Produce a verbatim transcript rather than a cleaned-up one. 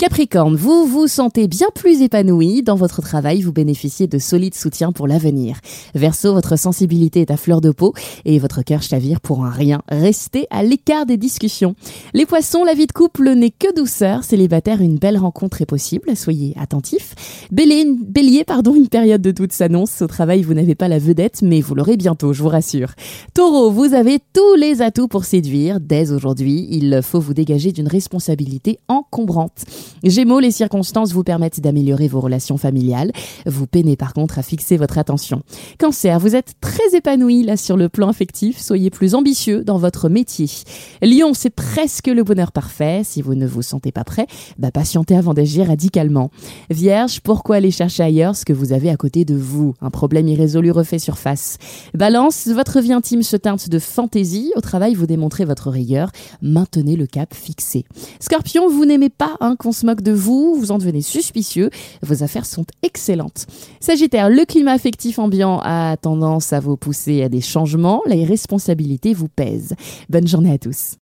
Capricorne, vous vous sentez bien plus épanoui dans votre travail, vous bénéficiez de solides soutiens pour l'avenir. Verseau, votre sensibilité est à fleur de peau et votre cœur chavire pour un rien. Restez à l'écart des discussions. Les poissons, la vie de couple n'est que douceur. Célibataire, une belle rencontre est possible, soyez attentifs. Bélier, une, bélier, pardon, une période de doute s'annonce. Au travail, vous n'avez pas la vedette, mais vous l'aurez bientôt, je vous rassure. Taureau, vous avez tous les atouts pour séduire. Dès aujourd'hui, il faut vous dégager d'une responsabilité encombrante. Gémeaux, les circonstances vous permettent d'améliorer vos relations familiales. Vous peinez par contre à fixer votre attention. Cancer, vous êtes très épanoui là sur le plan affectif. Soyez plus ambitieux dans votre métier. Lion, c'est presque le bonheur parfait. Si vous ne vous sentez pas prêt, bah patientez avant d'agir radicalement. Vierge, pourquoi aller chercher ailleurs ce que vous avez à côté de vous? Un problème irrésolu refait surface. Balance, votre vie intime se teinte de fantaisie. Au travail, vous démontrez votre rigueur. Maintenez le cap fixé. Scorpion, vous n'aimez pas hein, qu'on se moque de vous, vous en devenez suspicieux, vos affaires sont excellentes. Sagittaire, le climat affectif ambiant a tendance à vous pousser à des changements, la responsabilité vous pèse. Bonne journée à tous.